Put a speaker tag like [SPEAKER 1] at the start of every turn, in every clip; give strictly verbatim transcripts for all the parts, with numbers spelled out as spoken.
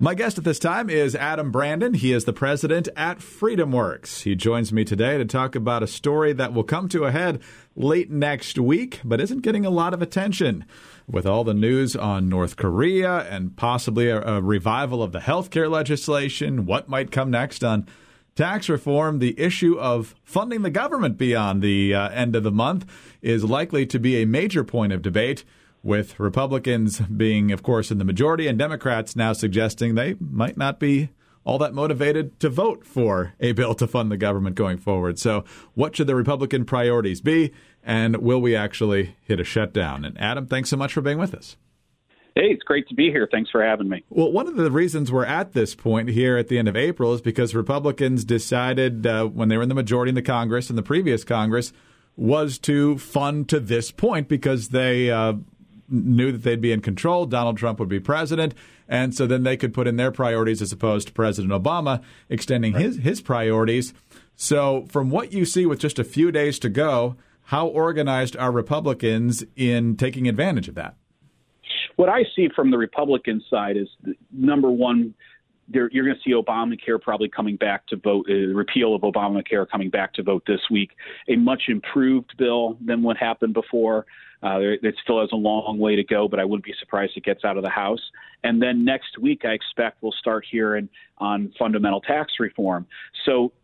[SPEAKER 1] My guest at this time is Adam Brandon. He is the president at FreedomWorks. He joins me today to talk about a story that will come to a head late next week, but isn't getting a lot of attention. With all the news on North Korea and possibly a, a revival of the healthcare legislation, what might come next on tax reform, the issue of funding the government beyond the uh, end of the month is likely to be a major point of debate, with Republicans being, of course, in the majority and Democrats now suggesting they might not be all that motivated to vote for a bill to fund the government going forward. So what should the Republican priorities be, and will we actually hit a shutdown? And Adam, thanks so much for being with us.
[SPEAKER 2] Hey, it's great to be here. Thanks for having me.
[SPEAKER 1] Well, one of the reasons we're at this point here at the end of April is because Republicans decided uh, when they were in the majority in the Congress, in the previous Congress, was to fund to this point because they uh, knew that they'd be in control. Donald Trump would be president. And so then they could put in their priorities as opposed to President Obama extending right. his, his priorities. So from what you see with just a few days to go, how organized are Republicans in taking advantage of that?
[SPEAKER 2] What I see from the Republican side is, number one, there, you're going to see Obamacare probably coming back to vote, uh, repeal of Obamacare coming back to vote this week, a much improved bill than what happened before. Uh, it still has a long way to go, but I wouldn't be surprised it gets out of the House. And then next week, I expect we'll start hearing on fundamental tax reform. So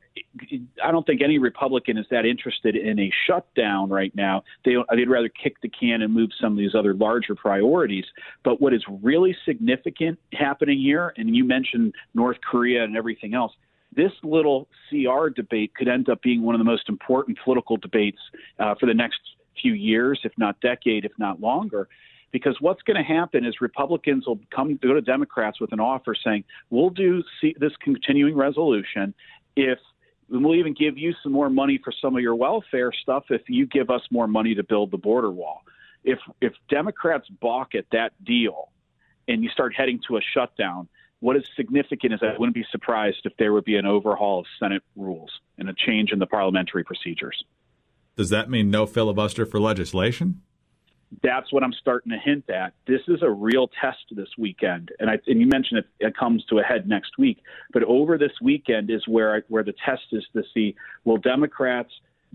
[SPEAKER 2] I don't think any Republican is that interested in a shutdown right now. They, they'd rather kick the can and move some of these other larger priorities. But what is really significant happening here, and you mentioned North Korea and everything else, this little C R debate could end up being one of the most important political debates uh, for the next few years, if not decade, if not longer. Because what's going to happen is Republicans will come go to Democrats with an offer saying, we'll do this continuing resolution if we'll even give you some more money for some of your welfare stuff if you give us more money to build the border wall. If if Democrats balk at that deal and you start heading to a shutdown, what is significant is I wouldn't be surprised if there would be an overhaul of Senate rules and a change in the parliamentary procedures.
[SPEAKER 1] Does that mean no filibuster for legislation?
[SPEAKER 2] That's what I'm starting to hint at. This is a real test this weekend. And, I, and you mentioned it, it comes to a head next week. But over this weekend is where, I, where the test is to see, will Democrats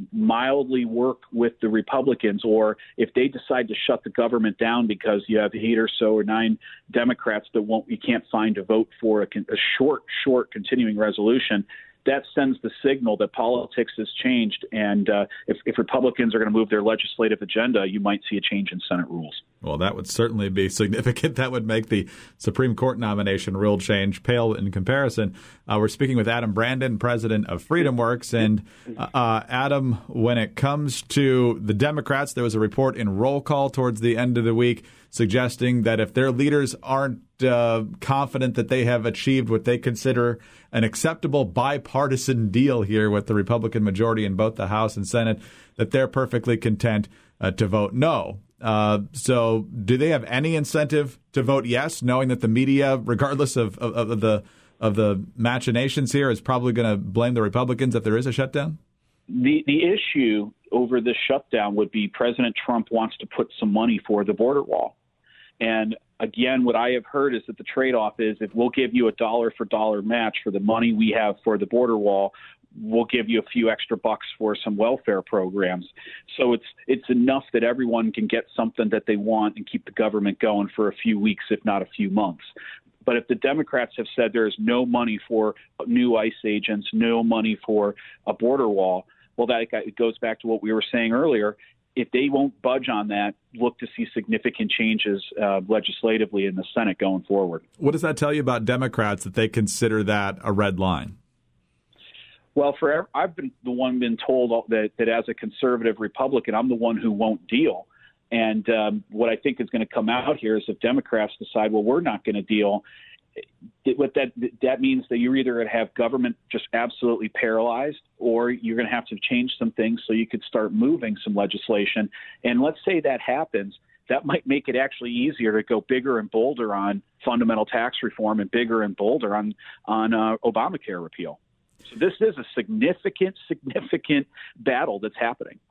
[SPEAKER 2] mildly work with the Republicans, or if they decide to shut the government down because you have eight or so or nine Democrats that won't, you can't find a vote for a, a short, short continuing resolution, that sends the signal that politics has changed. And uh, if, if Republicans are going to move their legislative agenda, you might see a change in Senate rules.
[SPEAKER 1] Well, that would certainly be significant. That would make the Supreme Court nomination rule change pale in comparison. Uh, we're speaking with Adam Brandon, president of FreedomWorks. And uh, Adam, when it comes to the Democrats, there was a report in Roll Call towards the end of the week suggesting that if their leaders aren't uh, confident that they have achieved what they consider an acceptable bipartisan deal here with the Republican majority in both the House and Senate, that they're perfectly content uh, to vote no. Uh, so do they have any incentive to vote yes, knowing that the media, regardless of, of, of the of the machinations here, is probably going to blame the Republicans if there is a shutdown?
[SPEAKER 2] The the issue over this shutdown would be President Trump wants to put some money for the border wall. And again, what I have heard is that the trade-off is if we'll give you a dollar for dollar match for the money we have for the border wall, we'll give you a few extra bucks for some welfare programs. So it's it's enough that everyone can get something that they want and keep the government going for a few weeks, if not a few months. But if the Democrats have said there is no money for new ICE agents, no money for a border wall, well, that it goes back to what we were saying earlier. If they won't budge on that, look to see significant changes uh, legislatively in the Senate going forward.
[SPEAKER 1] What does that tell you about Democrats that they consider that a red line?
[SPEAKER 2] Well, for I've been the one been told that, that as a conservative Republican, I'm the one who won't deal. And um, what I think is going to come out here is if Democrats decide, well, we're not going to deal, what that that means that you're either going to have government just absolutely paralyzed, or you're going to have to change some things so you could start moving some legislation. And let's say that happens. That might make it actually easier to go bigger and bolder on fundamental tax reform and bigger and bolder on on uh, Obamacare repeal. So this is a significant, significant battle that's happening.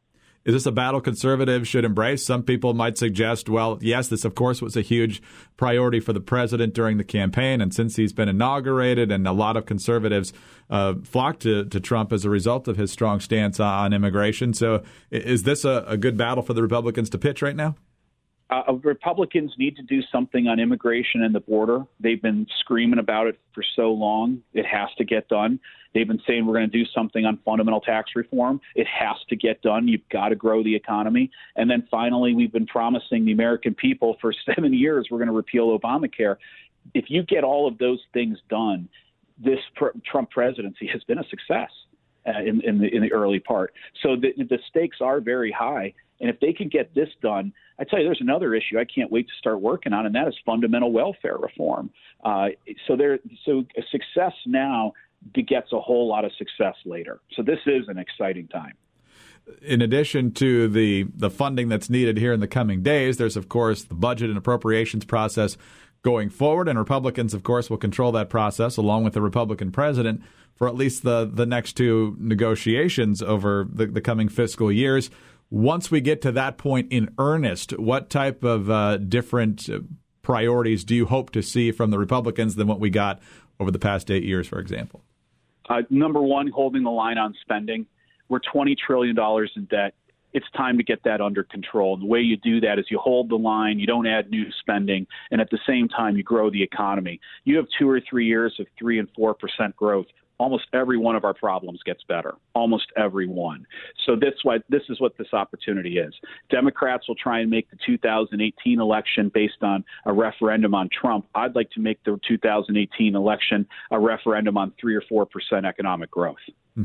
[SPEAKER 1] Is this a battle conservatives should embrace? Some people might suggest, well, yes, this, of course, was a huge priority for the president during the campaign. And since he's been inaugurated, and a lot of conservatives uh, flocked to, to Trump as a result of his strong stance on immigration. So is this a, a good battle for the Republicans to pitch right now?
[SPEAKER 2] Uh, Republicans need to do something on immigration and the border. They've been screaming about it for so long. It has to get done. They've been saying we're going to do something on fundamental tax reform. It has to get done. You've got to grow the economy. And then finally, we've been promising the American people for seven years we're going to repeal Obamacare. If you get all of those things done, this pr- Trump presidency has been a success uh, in, in, the, in the early part. So the, the stakes are very high. And if they can get this done, I tell you, there's another issue I can't wait to start working on, and that is fundamental welfare reform. Uh, so there, so a success now begets a whole lot of success later. So this is an exciting time.
[SPEAKER 1] In addition to the the funding that's needed here in the coming days, there's, of course, the budget and appropriations process going forward, and Republicans, of course, will control that process along with the Republican president for at least the, the next two negotiations over the, the coming fiscal years. Once we get to that point in earnest, what type of uh, different priorities do you hope to see from the Republicans than what we got over the past eight years, for example?
[SPEAKER 2] Uh, number one, holding the line on spending. We're twenty trillion dollars in debt. It's time to get that under control. And the way you do that is you hold the line, you don't add new spending, and at the same time you grow the economy. You have two or three years of three and four percent growth. Almost every one of our problems gets better, almost every one. So that's why this is what this opportunity is. Democrats will try and make the two thousand eighteen election based on a referendum on Trump. I'd like to make the two thousand eighteen election a referendum on three or four percent economic growth.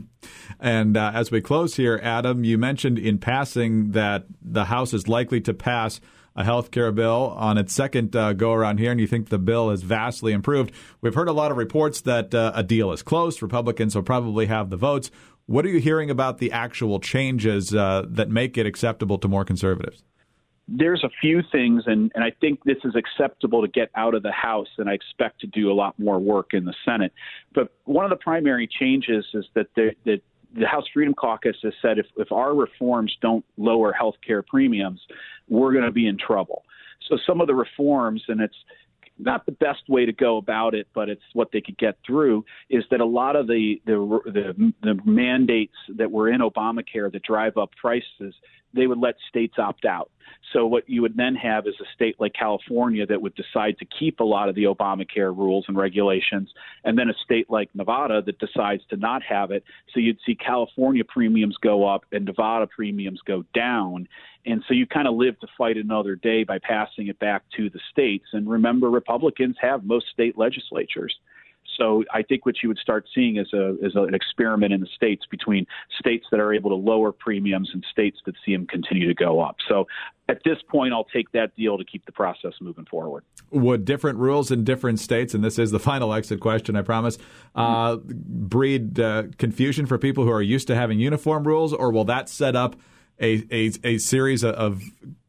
[SPEAKER 1] And uh, as we close here, Adam, you mentioned in passing that the House is likely to pass a health care bill on its second uh, go-around here, and you think the bill is vastly improved. We've heard a lot of reports that uh, a deal is close. Republicans will probably have the votes. What are you hearing about the actual changes uh, that make it acceptable to more conservatives?
[SPEAKER 2] There's a few things, and, and I think this is acceptable to get out of the House, and I expect to do a lot more work in the Senate. But one of the primary changes is that the, the, the House Freedom Caucus has said if, if our reforms don't lower health care premiums, we're going to be in trouble. So some of the reforms, and it's not the best way to go about it, but it's what they could get through, is that a lot of the the, the, the mandates that were in Obamacare that drive up prices, they would let states opt out. So what you would then have is a state like California that would decide to keep a lot of the Obamacare rules and regulations, and then a state like Nevada that decides to not have it. So you'd see California premiums go up and Nevada premiums go down. And so you kind of live to fight another day by passing it back to the states. And remember, Republicans have most state legislatures. So I think what you would start seeing is a is an experiment in the states between states that are able to lower premiums and states that see them continue to go up. So at this point, I'll take that deal to keep the process moving forward.
[SPEAKER 1] Would different rules in different states, and this is the final exit question, I promise, uh, breed uh, confusion for people who are used to having uniform rules, or will that set up a, a, a series of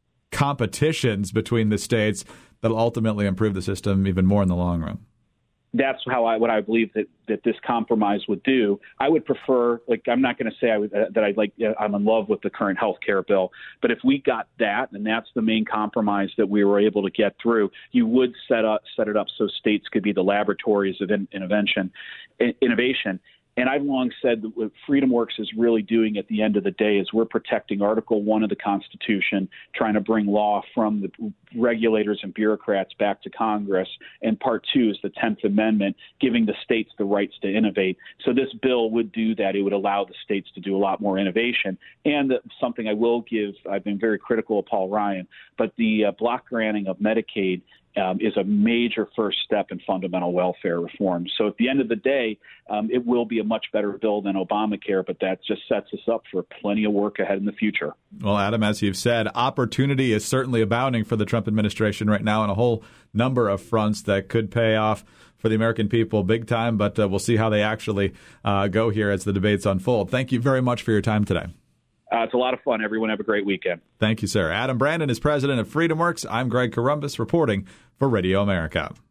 [SPEAKER 1] competitions between the states that will ultimately improve the system even more in the long run?
[SPEAKER 2] That's how I what I believe that, that this compromise would do. I would prefer, like, I'm not going to say I would, uh, that I'd like uh, I'm in love with the current health care bill, but if we got that, and that's the main compromise that we were able to get through, you would set up set it up so states could be the laboratories of in, innovation, in, innovation. And I've long said that what FreedomWorks is really doing at the end of the day is we're protecting Article One of the Constitution, trying to bring law from the regulators and bureaucrats back to Congress. And Part Two is the tenth Amendment, giving the states the rights to innovate. So this bill would do that. It would allow the states to do a lot more innovation. And something I will give, I've been very critical of Paul Ryan, but the uh, block granting of Medicaid Um, is a major first step in fundamental welfare reform. So at the end of the day, um, it will be a much better bill than Obamacare, but that just sets us up for plenty of work ahead in the future.
[SPEAKER 1] Well, Adam, as you've said, opportunity is certainly abounding for the Trump administration right now on a whole number of fronts that could pay off for the American people big time, but uh, we'll see how they actually uh, go here as the debates unfold. Thank you very much for your time today.
[SPEAKER 2] Uh, it's a lot of fun. Everyone have a great weekend.
[SPEAKER 1] Thank you, sir. Adam Brandon is president of FreedomWorks. I'm Greg Corombos reporting for Radio America.